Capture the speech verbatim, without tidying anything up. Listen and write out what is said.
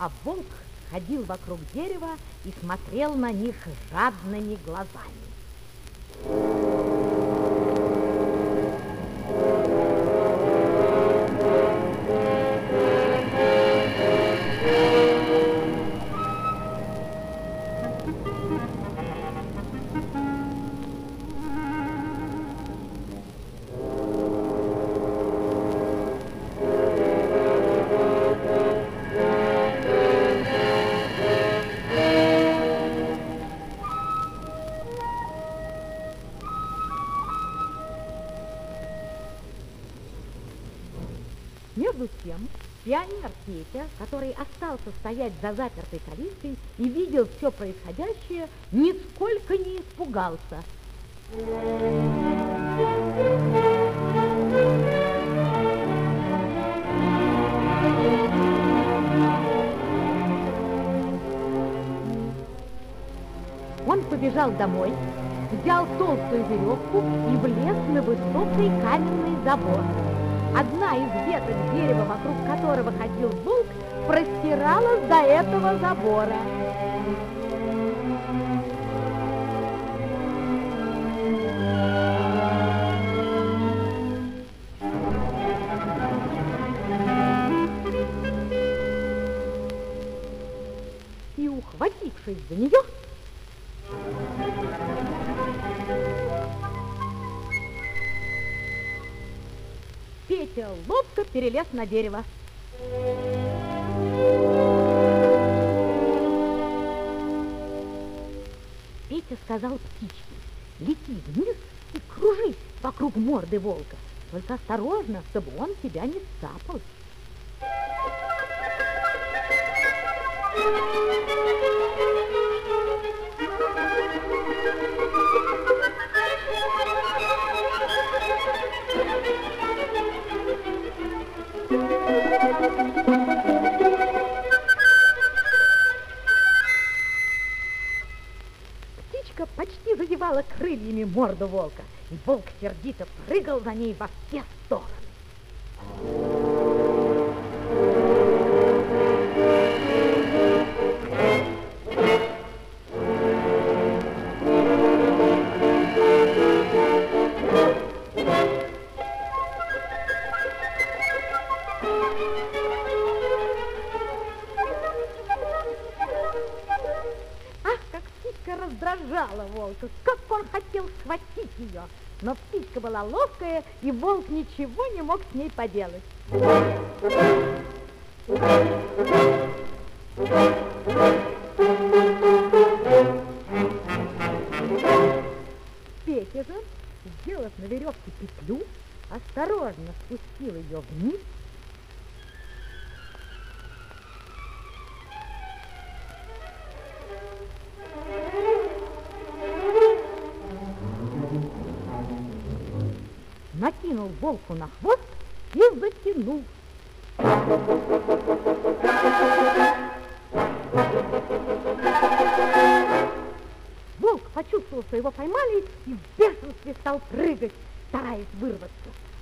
а волк ходил вокруг дерева и смотрел на них жадными глазами. Между тем, пионер Петя, который остался стоять за запертой калиткой и видел все происходящее, нисколько не испугался. Он побежал домой, взял толстую веревку и влез на высокий каменный забор. Одна из веток дерева, вокруг которого ходил волк, простиралась до этого забора. И, ухватившись за нее, Петя ловко перелез на дерево. Петя сказал птичке: лети вниз и кружись вокруг морды волка. Только осторожно, чтобы он тебя не сцапал. Птичка почти задевала крыльями морду волка, и волк сердито прыгал за ней во все стороны. Раздражала волка, как он хотел схватить ее, но птичка была ловкая, и волк ничего не мог с ней поделать. Петя же, сделав на веревке петлю, осторожно спустил ее вниз. Накинул волку на хвост и затянул. Волк почувствовал, что его поймали, и в бешенстве стал прыгать, стараясь вырваться.